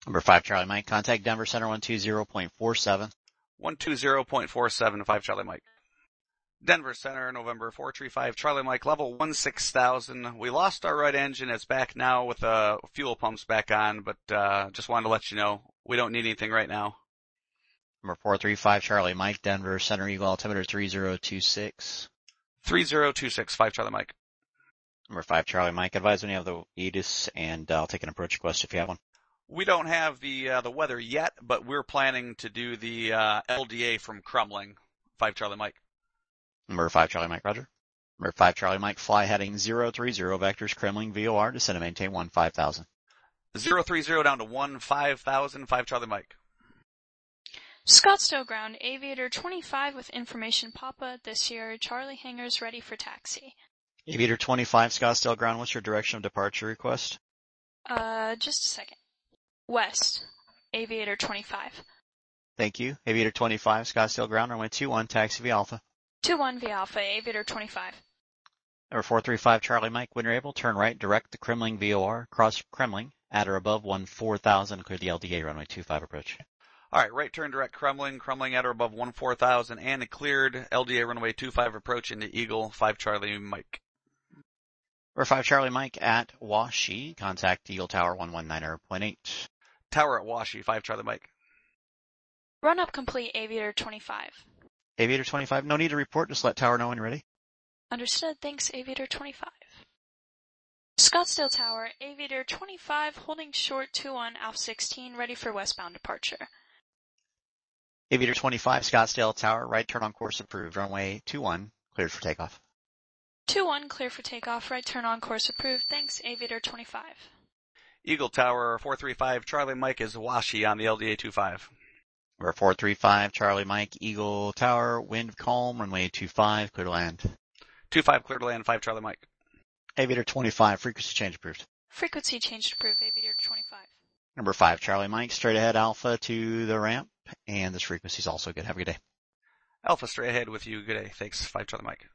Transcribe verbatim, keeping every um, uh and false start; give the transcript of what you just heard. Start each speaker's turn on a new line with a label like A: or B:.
A: Number five, Charlie Mike, contact Denver Center one two zero point four seven.
B: one two zero point four seven, five Charlie Mike. Denver Center, November four three five, Charlie Mike, level one six thousand. We lost our right engine. It's back now with uh, fuel pumps back on, but uh, just wanted to let you know we don't need anything right now.
A: Number four three five, Charlie Mike, Denver Center, Eagle altimeter three zero two six.
B: three zero two six, five Charlie Mike.
A: Number five, Charlie Mike, advise when you have the E T I S, and uh, I'll take an approach request if you have one.
B: We don't have the uh, the weather yet, but we're planning to do the uh, L D A from Crumling, five Charlie Mike.
A: Number five, Charlie Mike, roger. Number five, Charlie Mike, fly heading zero three zero, vectors Kremling, V O R, descend and maintain one five thousand.
B: zero three zero down to one five thousand, five Charlie Mike.
C: Scottsdale ground, Aviator twenty-five with information Papa, this year, Charlie hangars ready for taxi.
A: Aviator twenty-five, Scottsdale ground, what's your direction of departure request?
C: Uh, just a second. West, Aviator twenty-five.
A: Thank you. Aviator twenty-five, Scottsdale ground, runway two one, taxi V Alpha.
C: two one V Alpha, Aviator twenty-five.
A: Number four three five, Charlie Mike, when you're able, turn right, direct the Kremling V O R, cross Kremling, at or above one four thousand, clear the L D A runway two five approach.
B: All right, right turn direct Kremling, Kremling at or above one four thousand, and a cleared L D A runway two five approach into Eagle, five Charlie Mike.
A: Number five, Charlie Mike, at Washi, contact Eagle Tower one one nine zero point eight.
B: Tower at Washi, five Charlie Mike.
C: Run up complete, Aviator twenty-five.
A: Aviator twenty-five, no need to report, just let Tower know when you're ready.
C: Understood, thanks, Aviator twenty-five. Scottsdale Tower, Aviator twenty-five, holding short two one, Alpha sixteen, ready for westbound departure.
A: Aviator twenty-five, Scottsdale Tower, right turn on course approved, runway two one, cleared for takeoff.
C: two one, clear for takeoff, right turn on course approved, thanks, Aviator twenty-five.
B: Eagle Tower, four three five, Charlie Mike is Washi on the L D A two five.
A: Number four three five, Charlie Mike, Eagle Tower, wind calm, runway two five, clear to land.
B: two five, clear to land, five Charlie Mike.
A: Aviator twenty-five, frequency change approved.
C: Frequency change approved, Aviator twenty-five.
A: Number five, Charlie Mike, straight ahead Alpha to the ramp, and this frequency is also good. Have a good day.
B: Alpha straight ahead with you. Good day. Thanks, five Charlie Mike.